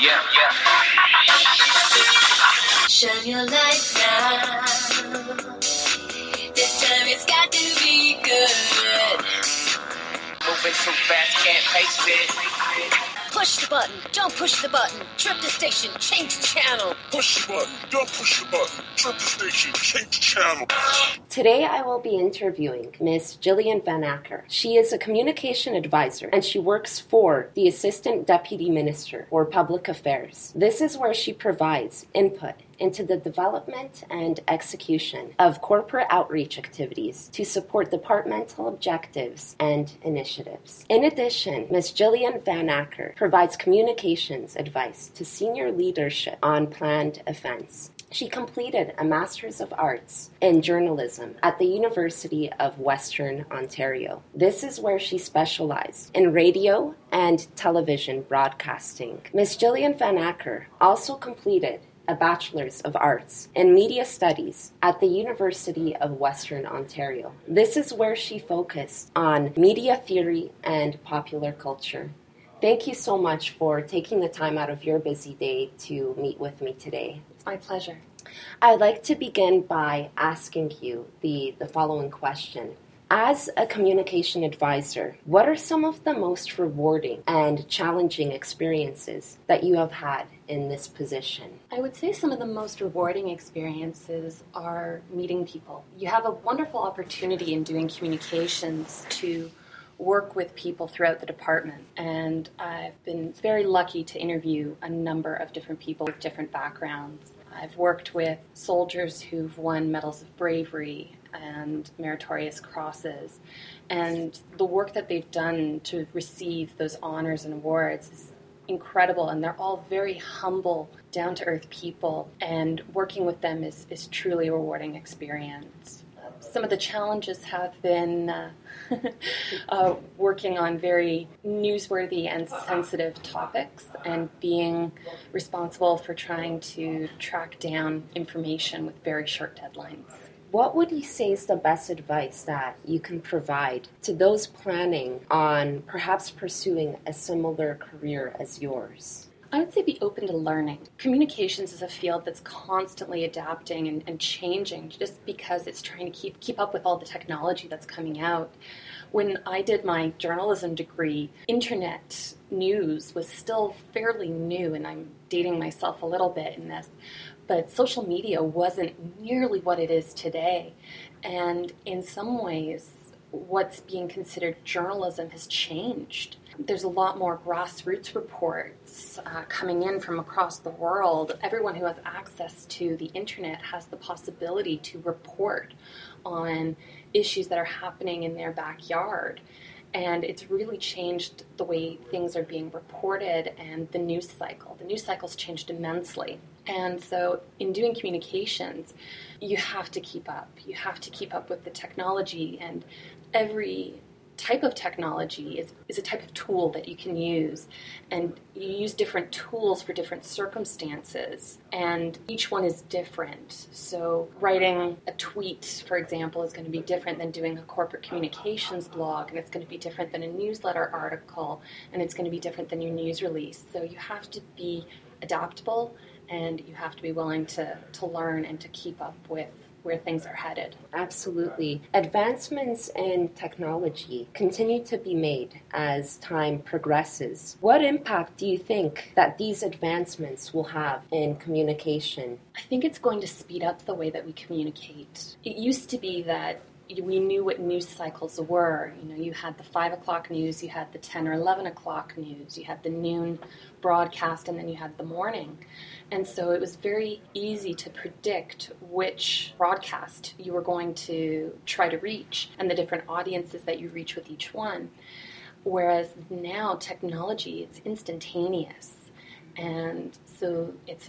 Shine your light now. This time it's got to be good. Moving too fast, can't pace it. Push the button, don't push the button. Trip the station, change the channel. Push the button, don't push the button. Trip the station, change the channel. Today I will be interviewing Ms. Jillian Van Acker. She is a communication advisor and she works for the Assistant Deputy Minister for Public Affairs. This is where she provides input into the development and execution of corporate outreach activities to support departmental objectives and initiatives. In addition, Ms. Jillian Van Acker provides communications advice to senior leadership on planned events. She completed a Master's of Arts in Journalism at the University of Western Ontario. This is where she specialized in radio and television broadcasting. Ms. Jillian Van Acker also completed a Bachelor's of Arts in Media Studies at the University of Western Ontario. This is where she focused on media theory and popular culture. Thank you so much for taking the time out of your busy day to meet with me today. It's my pleasure. I'd like to begin by asking you the following question. As a communication advisor, what are some of the most rewarding and challenging experiences that you have had in this position? I would say some of the most rewarding experiences are meeting people. You have a wonderful opportunity in doing communications to work with people throughout the department, and I've been very lucky to interview a number of different people with different backgrounds. I've worked with soldiers who've won Medals of Bravery and Meritorious Crosses, and the work that they've done to receive those honors and awards is incredible, and they're all very humble, down-to-earth people, and working with them is truly a rewarding experience. Some of the challenges have been working on very newsworthy and sensitive topics and being responsible for trying to track down information with very short deadlines. What would you say is the best advice that you can provide to those planning on perhaps pursuing a similar career as yours? I would say be open to learning. Communications is a field that's constantly adapting and changing just because it's trying to keep up with all the technology that's coming out. When I did my journalism degree, internet news was still fairly new, and I'm dating myself a little bit in this, but social media wasn't nearly what it is today. And in some ways, what's being considered journalism has changed. There's a lot more grassroots reports coming in from across the world. Everyone who has access to the internet has the possibility to report on issues that are happening in their backyard. And it's really changed the way things are being reported and the news cycle. The news cycle's changed immensely. And so in doing communications, you have to keep up. You have to keep up with the technology, and every type of technology is a type of tool that you can use, and you use different tools for different circumstances, and each one is different. So writing a tweet, for example, is going to be different than doing a corporate communications blog, and it's going to be different than a newsletter article, and it's going to be different than your news release. So you have to be adaptable, and you have to be willing to learn and to keep up with where things are headed. Absolutely. Advancements in technology continue to be made as time progresses. What impact do you think that these advancements will have in communication? I think it's going to speed up the way that we communicate. It used to be that we knew what news cycles were. You know, you had the 5 o'clock news, you had the 10 or 11 o'clock news, you had the noon broadcast, and then you had the morning. And so it was very easy to predict which broadcast you were going to try to reach and the different audiences that you reach with each one. Whereas now technology, it's instantaneous. And so it's a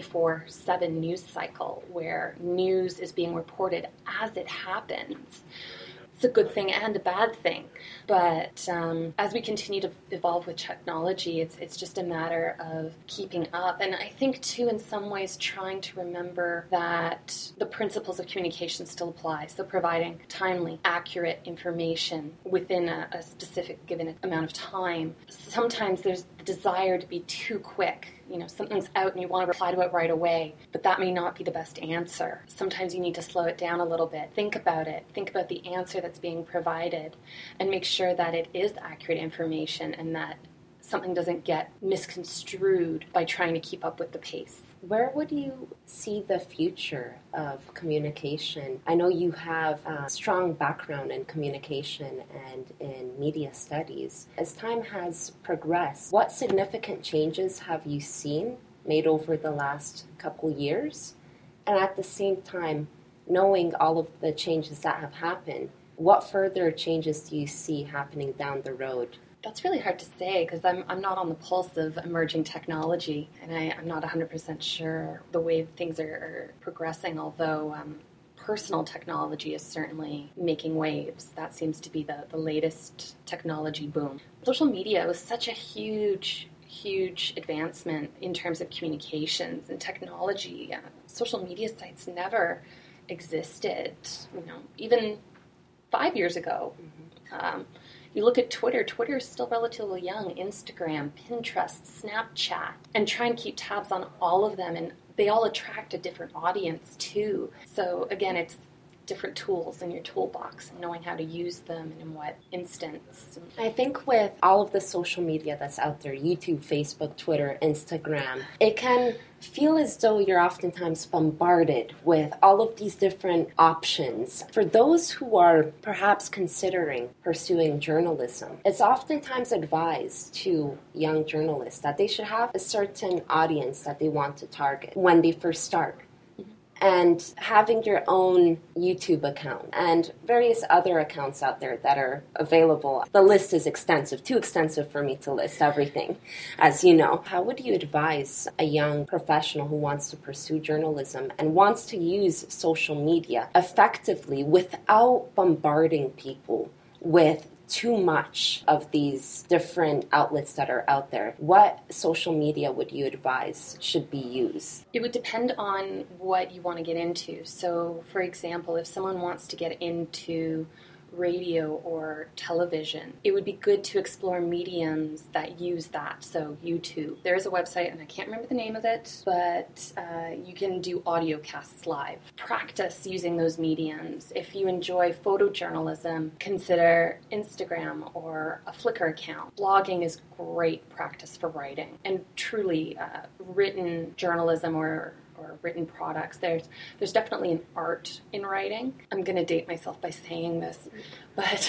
24/7 news cycle where news is being reported as it happens. It's a good thing and a bad thing. But as we continue to evolve with technology, it's just a matter of keeping up. And I think, too, in some ways, trying to remember that the principles of communication still apply. So providing timely, accurate information within a specific given amount of time. Sometimes there's a desire to be too quick. Something's out and you want to reply to it right away, but that may not be the best answer. Sometimes you need to slow it down a little bit. Think about it. Think about the answer that's being provided and make sure that it is accurate information and that something doesn't get misconstrued by trying to keep up with the pace. Where would you see the future of communication? I know you have a strong background in communication and in media studies. As time has progressed, what significant changes have you seen made over the last couple years? And at the same time, knowing all of the changes that have happened, what further changes do you see happening down the road? That's really hard to say because I'm not on the pulse of emerging technology, and I'm not 100% sure the way things are progressing, although personal technology is certainly making waves. That seems to be the latest technology boom. Social media was such a huge advancement in terms of communications and technology. Social media sites never existed, even 5 years ago. You look at Twitter is still relatively young, Instagram, Pinterest, Snapchat, and try and keep tabs on all of them, and they all attract a different audience too. So again, it's different tools in your toolbox and knowing how to use them and in what instance. I think with all of the social media that's out there, YouTube, Facebook, Twitter, Instagram, it can feel as though you're oftentimes bombarded with all of these different options. For those who are perhaps considering pursuing journalism, it's oftentimes advised to young journalists that they should have a certain audience that they want to target when they first start. And having your own YouTube account and various other accounts out there that are available. The list is extensive, too extensive for me to list everything, as you know. How would you advise a young professional who wants to pursue journalism and wants to use social media effectively without bombarding people with too much of these different outlets that are out there? What social media would you advise should be used? It would depend on what you want to get into. So, for example, if someone wants to get into radio or television, it would be good to explore mediums that use that. So YouTube. There's a website, and I can't remember the name of it, but you can do audio casts live. Practice using those mediums. If you enjoy photojournalism, consider Instagram or a Flickr account. Blogging is great practice for writing, and truly written journalism or written products. There's definitely an art in writing. I'm going to date myself by saying this, but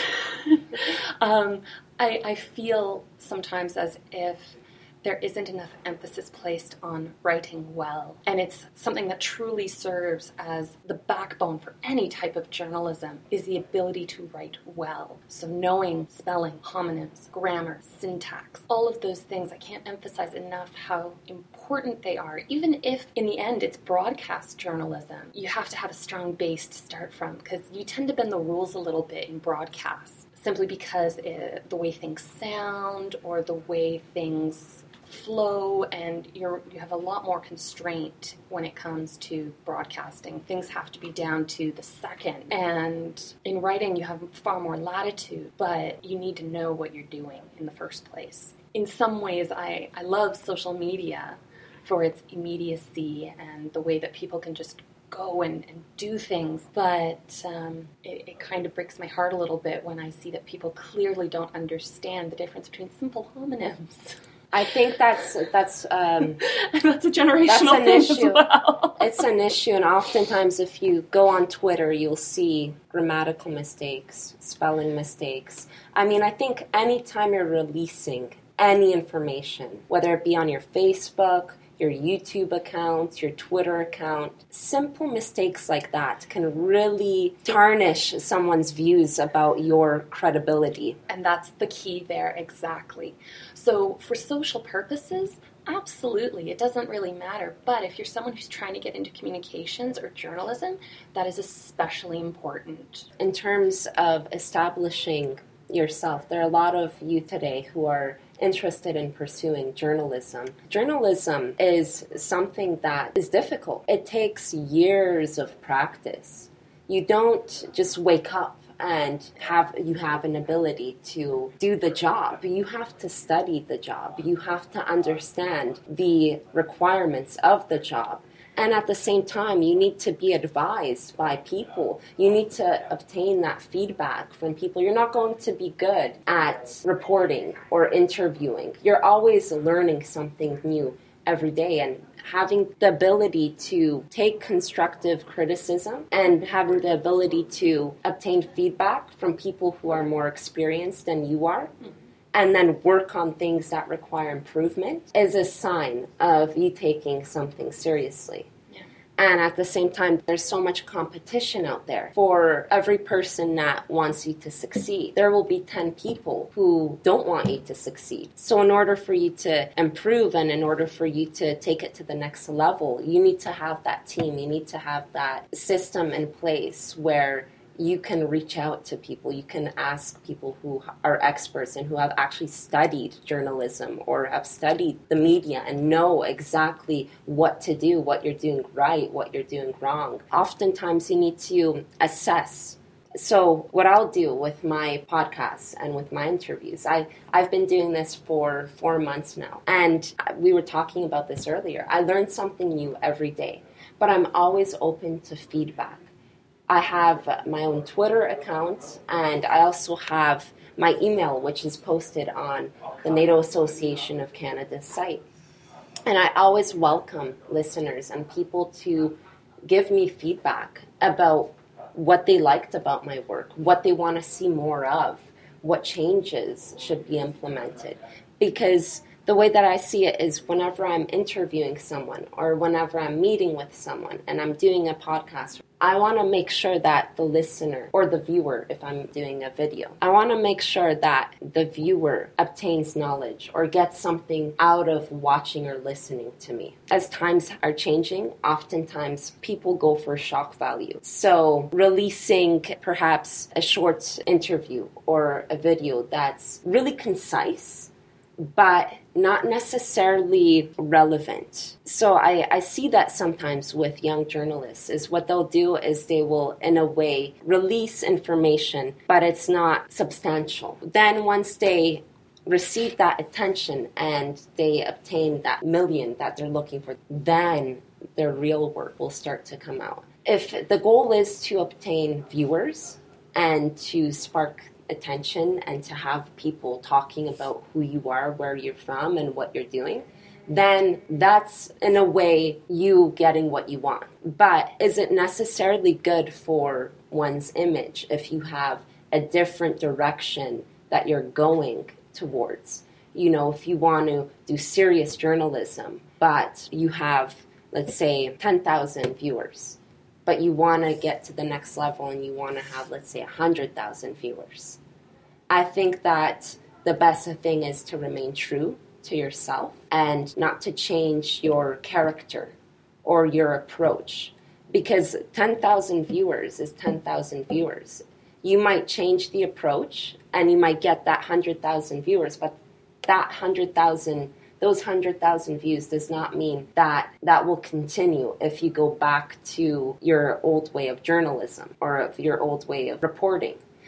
I feel sometimes as if there isn't enough emphasis placed on writing well. And it's something that truly serves as the backbone for any type of journalism is the ability to write well. So knowing spelling, homonyms, grammar, syntax, all of those things, I can't emphasize enough how important they are. Even if in the end it's broadcast journalism, you have to have a strong base to start from because you tend to bend the rules a little bit in broadcasts simply because the way things sound or the way things flow, and you have a lot more constraint when it comes to broadcasting. Things have to be down to the second. And in writing, you have far more latitude, but you need to know what you're doing in the first place. In some ways, I love social media for its immediacy and the way that people can just go and do things, but it kind of breaks my heart a little bit when I see that people clearly don't understand the difference between simple homonyms. I think that's that's a generational thing issue. As well. It's an issue, and oftentimes if you go on Twitter, you'll see grammatical mistakes, spelling mistakes. I mean, I think anytime you're releasing any information, whether it be on your Facebook, your YouTube account, your Twitter account, simple mistakes like that can really tarnish someone's views about your credibility. And that's the key there, exactly. So for social purposes, absolutely, it doesn't really matter. But if you're someone who's trying to get into communications or journalism, that is especially important. In terms of establishing yourself, there are a lot of youth today who are interested in pursuing journalism. Journalism is something that is difficult. It takes years of practice. You don't just wake up and you have an ability to do the job. You have to study the job. You have to understand the requirements of the job. And at the same time, you need to be advised by people. You need to obtain that feedback from people. You're not going to be good at reporting or interviewing. You're always learning something new every day, and having the ability to take constructive criticism and having the ability to obtain feedback from people who are more experienced than you are, and then work on things that require improvement is a sign of you taking something seriously. Yeah. And at the same time, there's so much competition out there. For every person that wants you to succeed, there will be 10 people who don't want you to succeed. So in order for you to improve and in order for you to take it to the next level, you need to have that team. You need to have that system in place where you can reach out to people. You can ask people who are experts and who have actually studied journalism or have studied the media and know exactly what to do, what you're doing right, what you're doing wrong. Oftentimes you need to assess. So what I'll do with my podcasts and with my interviews, I've been doing this for 4 months now. And we were talking about this earlier. I learn something new every day, but I'm always open to feedback. I have my own Twitter account, and I also have my email, which is posted on the NATO Association of Canada's site. And I always welcome listeners and people to give me feedback about what they liked about my work, what they want to see more of, what changes should be implemented. Because the way that I see it is whenever I'm interviewing someone or whenever I'm meeting with someone and I'm doing a podcast, I want to make sure that the listener or the viewer, if I'm doing a video, I want to make sure that the viewer obtains knowledge or gets something out of watching or listening to me. As times are changing, oftentimes people go for shock value. So releasing perhaps a short interview or a video that's really concise, but not necessarily relevant. So I see that sometimes with young journalists is what they'll do is they will, in a way, release information, but it's not substantial. Then once they receive that attention and they obtain that million that they're looking for, then their real work will start to come out. If the goal is to obtain viewers and to spark attention and to have people talking about who you are, where you're from, and what you're doing, then that's, in a way, you getting what you want. But is it necessarily good for one's image if you have a different direction that you're going towards? You know, if you want to do serious journalism, but you have, let's say, 10,000 viewers, but you want to get to the next level and you want to have, let's say, 100,000 viewers. I think that the best thing is to remain true to yourself and not to change your character or your approach, because 10,000 viewers is 10,000 viewers. You might change the approach and you might get that 100,000 viewers, but those 100,000 views does not mean that that will continue if you go back to your old way of journalism or of your old way of reporting.